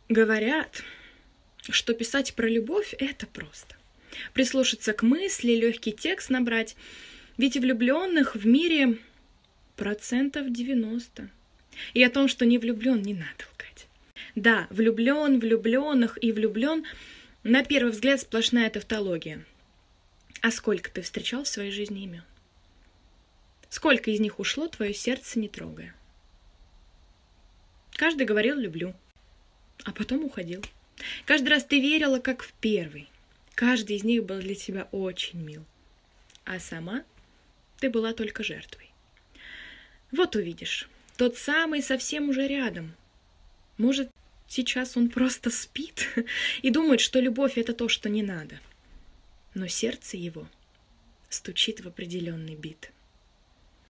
Говорят, что писать про любовь — это просто. Прислушаться к мысли, легкий текст набрать. Ведь влюбленных в мире 90%. И о том, что не влюблен, не надо лгать. Да, влюблен, влюбленных и влюблен — на первый взгляд сплошная тавтология. А сколько ты встречал в своей жизни имен? Сколько из них ушло, твое сердце не трогая? Каждый говорил «люблю», а потом уходил. Каждый раз ты верила, как в первый. Каждый из них был для тебя очень мил. А сама ты была только жертвой. Вот увидишь, тот самый совсем уже рядом. Может, сейчас он просто спит и думает, что любовь — это то, что не надо. Но сердце его стучит в определенный бит.